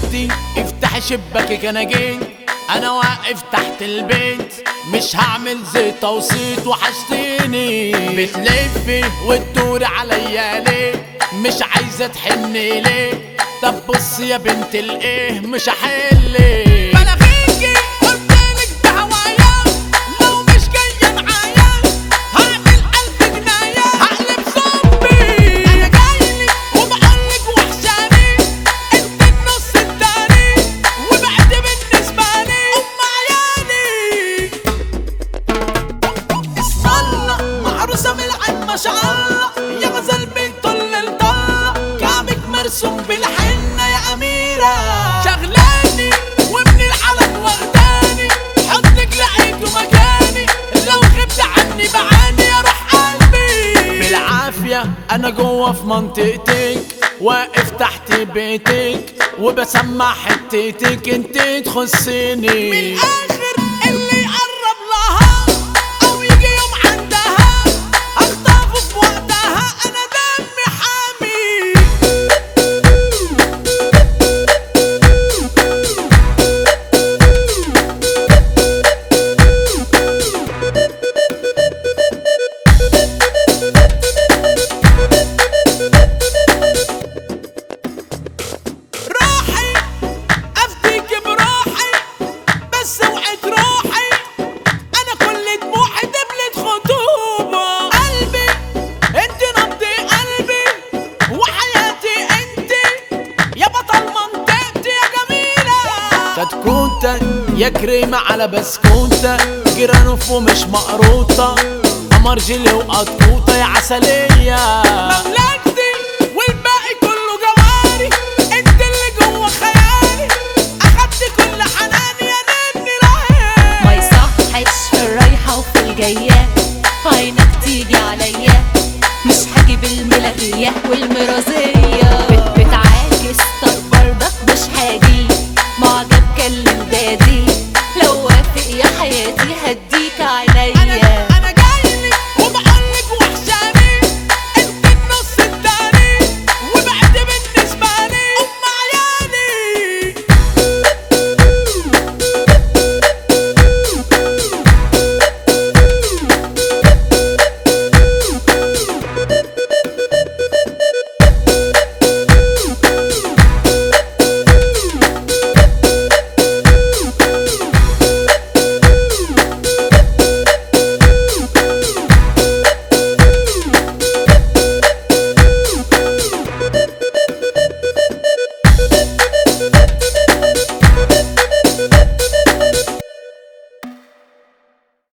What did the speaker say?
بنتي افتحي شباكك انا جيت، انا واقف تحت البيت مش هعمل زيت وصيت وحشتيني. بتلفي وتدوري عليا ليه؟ مش عايزة تحني ليه؟ طب بص يا بنت الايه مش هحلك بلاغيكي قدامك بهوايا، لو مش جاية معايا هعمل 1000 جناية هقلب زومبي. انا جايلك وبقولك وحشاني، انت النص التاني وبعد بالنسبة لي ام عيالي. اسم الله معروسة من العين ما شاء الله، يا غزل بنت الطلة كعبك مرسوم بالحنة يا أميرة. شغلاني ومن العلم واخداني، حضنك لقيته مكاني، لو غبت عني بعاني يا روح قلبي. بالعافية أنا جوه في منطقتك، واقف تحت بيتك وبسمع حتتك انت تخصني. من الآخر اللي يقرب لها أو يجي يوم عندها أخطفه في وقتها، أنا دمي حامي. روحي أفديك بروحي بس اوعي تروحي، أنا كل دموعي دبلة خطوبة. قلبي انت نبض قلبي وحياتي انت يا بطل منطقتي يا جميلة. كتكوتة يا كريمة على بسكوتة، جرانوف ومش مقروطة، قمر جيلي وقطوطة يا عسلية.